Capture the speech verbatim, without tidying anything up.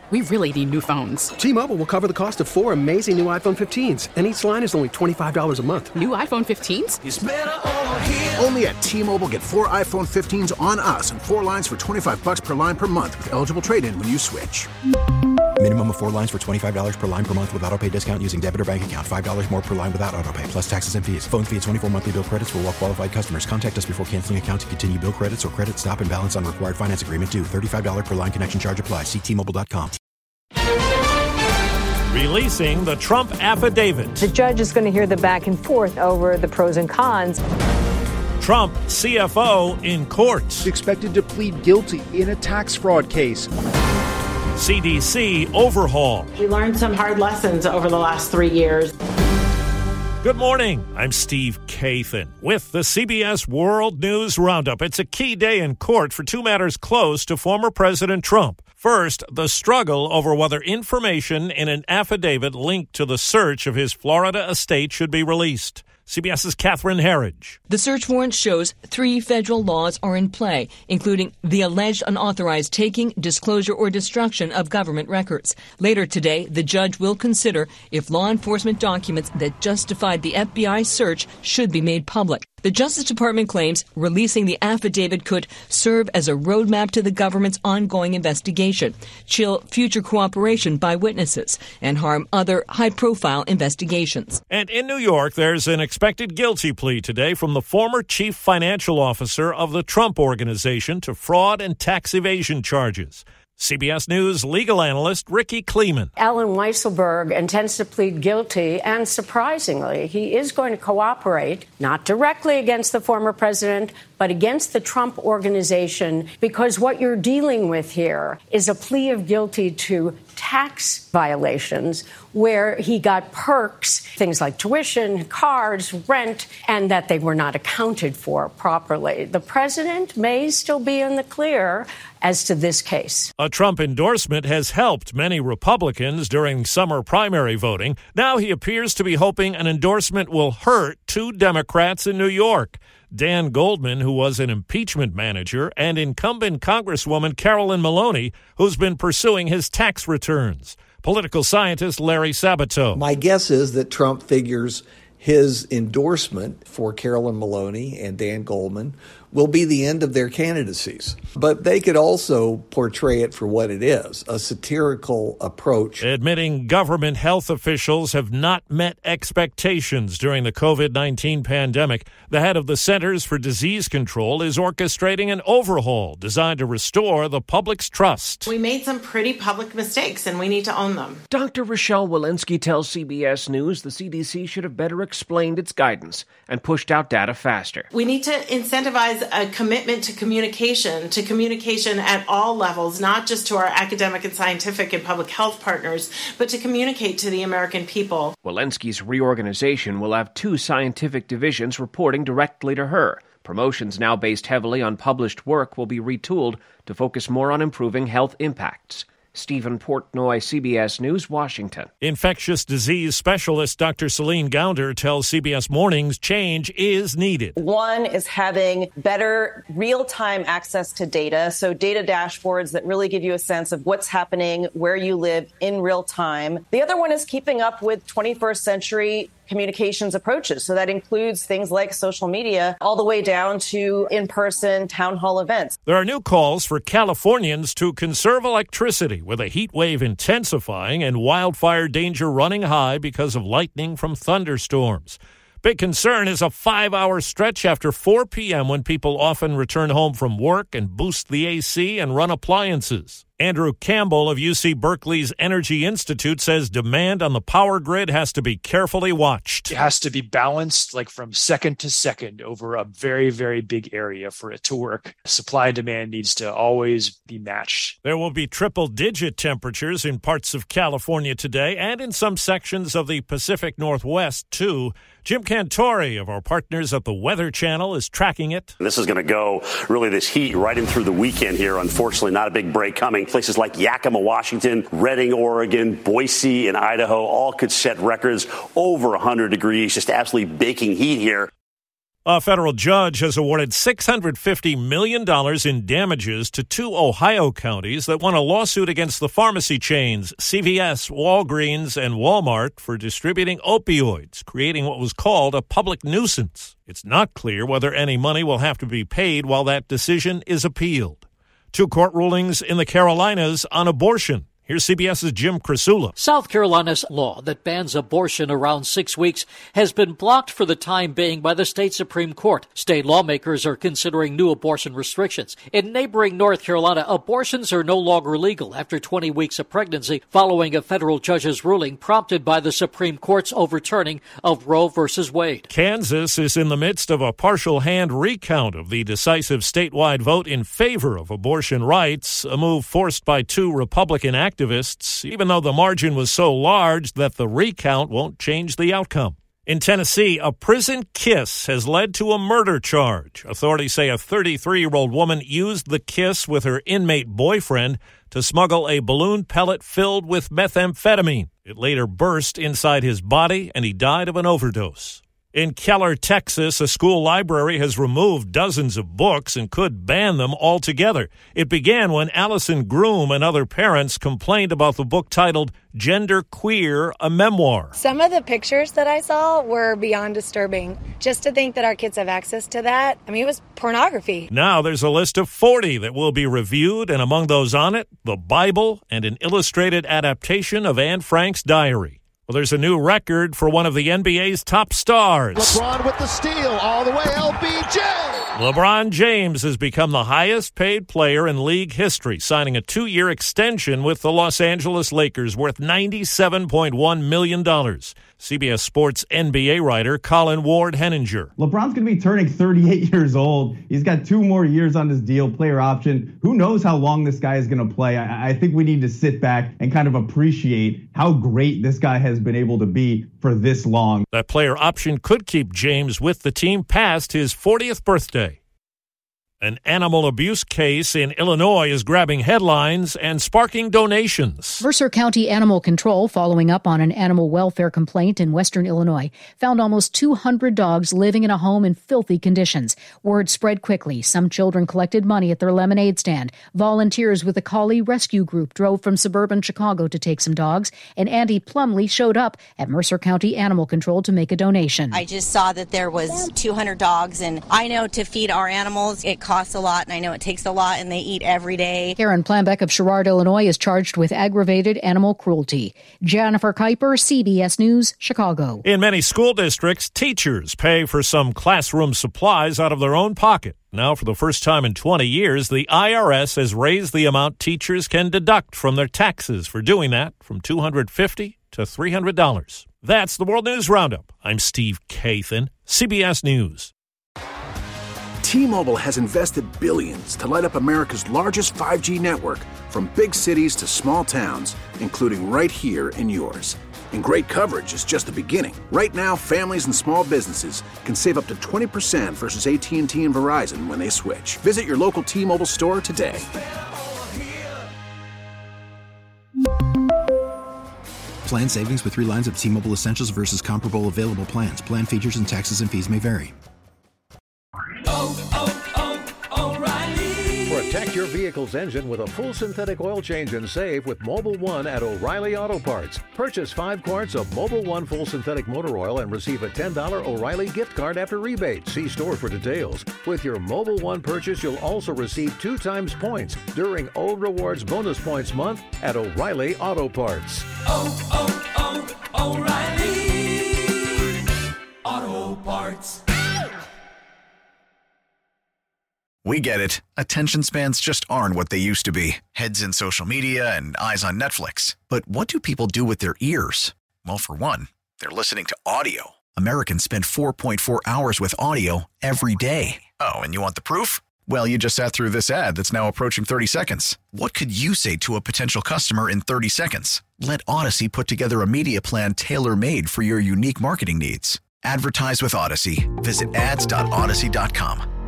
We really need new phones. T-Mobile will cover the cost of four amazing new iPhone fifteens, and each line is only twenty-five dollars a month. New iPhone fifteens? It's better over here. Only at T-Mobile, get four iPhone fifteens on us and four lines for twenty-five dollars per line per month with eligible trade-in when you switch. Minimum of four lines for twenty-five dollars per line per month with autopay discount using debit or bank account. five dollars more per line without autopay, plus taxes and fees. Phone fee at twenty-four monthly bill credits for well-qualified customers. Contact us before canceling account to continue bill credits or credit stop and balance on required finance agreement due. thirty-five dollars per line connection charge applies. See T Mobile dot com. Releasing the Trump affidavit. The judge is going to hear the back and forth over the pros and cons. Trump C F O in court. Expected to plead guilty in a tax fraud case. C D C overhaul. We learned some hard lessons over the last three years. Good morning. I'm Steve Kathan with the C B S World News Roundup. It's a key day in court for two matters close to former President Trump. First, the struggle over whether information in an affidavit linked to the search of his Florida estate should be released. CBS's Catherine Herridge. The search warrant shows three federal laws are in play, including the alleged unauthorized taking, disclosure, or destruction of government records. Later today, the judge will consider if law enforcement documents that justified the F B I search should be made public. The Justice Department claims releasing the affidavit could serve as a roadmap to the government's ongoing investigation, chill future cooperation by witnesses, and harm other high-profile investigations. And in New York, there's an expected guilty plea today from the former chief financial officer of the Trump Organization to fraud and tax evasion charges. C B S News legal analyst Ricky Kleeman. Allen Weisselberg intends to plead guilty, and surprisingly, he is going to cooperate, not directly against the former president, but against the Trump Organization, because what you're dealing with here is a plea of guilty to tax violations where he got perks, things like tuition, cars, rent, and that they were not accounted for properly. The president may still be in the clear as to this case. A Trump endorsement has helped many Republicans during summer primary voting. Now he appears to be hoping an endorsement will hurt two Democrats in New York. Dan Goldman, who was an impeachment manager, and incumbent Congresswoman Carolyn Maloney, who's been pursuing his tax returns. Political scientist Larry Sabato. My guess is that Trump figures his endorsement for Carolyn Maloney and Dan Goldman will be the end of their candidacies. But they could also portray it for what it is, a satirical approach. Admitting government health officials have not met expectations during the covid nineteen pandemic, the head of the Centers for Disease Control is orchestrating an overhaul designed to restore the public's trust. We made some pretty public mistakes, and we need to own them. Doctor Rochelle Walensky tells C B S News the C D C should have better explained its guidance and pushed out data faster. We need to incentivize a commitment to communication, to communication at all levels, not just to our academic and scientific and public health partners, but to communicate to the American people. Walensky's reorganization will have two scientific divisions reporting directly to her. Promotions now based heavily on published work will be retooled to focus more on improving health impacts. Stephen Portnoy, C B S News, Washington. Infectious disease specialist Doctor Celine Gounder tells C B S Mornings change is needed. One is having better real-time access to data, so data dashboards that really give you a sense of what's happening where you live in real time. The other one is keeping up with twenty-first century communications approaches. So that includes things like social media, all the way down to in-person town hall events. There are new calls for Californians to conserve electricity, with a heat wave intensifying and wildfire danger running high because of lightning from thunderstorms. Big concern is a five-hour stretch after four p.m. when people often return home from work and boost the A C and run appliances. Andrew Campbell of U C Berkeley's Energy Institute says demand on the power grid has to be carefully watched. It has to be balanced, like from second to second, over a very, very big area for it to work. Supply and demand needs to always be matched. There will be triple-digit temperatures in parts of California today and in some sections of the Pacific Northwest, too. Jim Cantori of our partners at the Weather Channel is tracking it. This is going to go, really, this heat right in through the weekend here. Unfortunately, not a big break coming. Places like Yakima, Washington, Redding, Oregon, Boise, and Idaho all could set records over one hundred degrees, just absolutely baking heat here. A federal judge has awarded six hundred fifty million dollars in damages to two Ohio counties that won a lawsuit against the pharmacy chains C V S, Walgreens, and Walmart for distributing opioids, creating what was called a public nuisance. It's not clear whether any money will have to be paid while that decision is appealed. Two court rulings in the Carolinas on abortion. Here's CBS's Jim Krasula. South Carolina's law that bans abortion around six weeks has been blocked for the time being by the state Supreme Court. State lawmakers are considering new abortion restrictions. In neighboring North Carolina, abortions are no longer legal after twenty weeks of pregnancy following a federal judge's ruling prompted by the Supreme Court's overturning of Roe versus Wade. Kansas is in the midst of a partial hand recount of the decisive statewide vote in favor of abortion rights, a move forced by two Republican activists. Activists, even though the margin was so large that the recount won't change the outcome. In Tennessee, a prison kiss has led to a murder charge. Authorities say a thirty-three-year-old woman used the kiss with her inmate boyfriend to smuggle a balloon pellet filled with methamphetamine. It later burst inside his body, and he died of an overdose. In Keller, Texas, a school library has removed dozens of books and could ban them altogether. It began when Allison Groom and other parents complained about the book titled Gender Queer, a Memoir. Some of the pictures that I saw were beyond disturbing. Just to think that our kids have access to that, I mean, it was pornography. Now there's a list of forty that will be reviewed, and among those on it, the Bible and an illustrated adaptation of Anne Frank's diary. Well, there's a new record for one of the N B A's top stars. LeBron with the steal all the way, L B J. LeBron James has become the highest-paid player in league history, signing a two-year extension with the Los Angeles Lakers worth ninety-seven point one million dollars. C B S Sports N B A writer Colin Ward-Henninger. LeBron's going to be turning thirty-eight years old. He's got two more years on his deal, player option. Who knows how long this guy is going to play? I, I think we need to sit back and kind of appreciate how great this guy has been able to be for this long. That player option could keep James with the team past his fortieth birthday. An animal abuse case in Illinois is grabbing headlines and sparking donations. Mercer County Animal Control, following up on an animal welfare complaint in western Illinois, found almost two hundred dogs living in a home in filthy conditions. Word spread quickly. Some children collected money at their lemonade stand. Volunteers with the Collie Rescue Group drove from suburban Chicago to take some dogs, and Andy Plumley showed up at Mercer County Animal Control to make a donation. I just saw that there was two hundred dogs, and I know to feed our animals, it costs a lot, and I know it takes a lot, and they eat every day. Karen Planbeck of Sherrard, Illinois, is charged with aggravated animal cruelty. Jennifer Kuiper, C B S News, Chicago. In many school districts, teachers pay for some classroom supplies out of their own pocket. Now, for the first time in twenty years, the I R S has raised the amount teachers can deduct from their taxes for doing that from two hundred fifty dollars to three hundred dollars. That's the World News Roundup. I'm Steve Kathan, C B S News. T-Mobile has invested billions to light up America's largest five G network, from big cities to small towns, including right here in yours. And great coverage is just the beginning. Right now, families and small businesses can save up to twenty percent versus A T and T and Verizon when they switch. Visit your local T-Mobile store today. Plan savings with three lines of T-Mobile Essentials versus comparable available plans. Plan features and taxes and fees may vary. Protect your vehicle's engine with a full synthetic oil change and save with Mobil one at O'Reilly Auto Parts. Purchase five quarts of Mobil one full synthetic motor oil and receive a ten dollars O'Reilly gift card after rebate. See store for details. With your Mobil one purchase, you'll also receive two times points during O Rewards Bonus Points Month at O'Reilly Auto Parts. Oh, oh, oh, O'Reilly Auto Parts. We get it. Attention spans just aren't what they used to be. Heads in social media and eyes on Netflix. But what do people do with their ears? Well, for one, they're listening to audio. Americans spend four point four hours with audio every day. Oh, and you want the proof? Well, you just sat through this ad that's now approaching thirty seconds. What could you say to a potential customer in thirty seconds? Let Odyssey put together a media plan tailor-made for your unique marketing needs. Advertise with Odyssey. Visit ads dot odyssey dot com.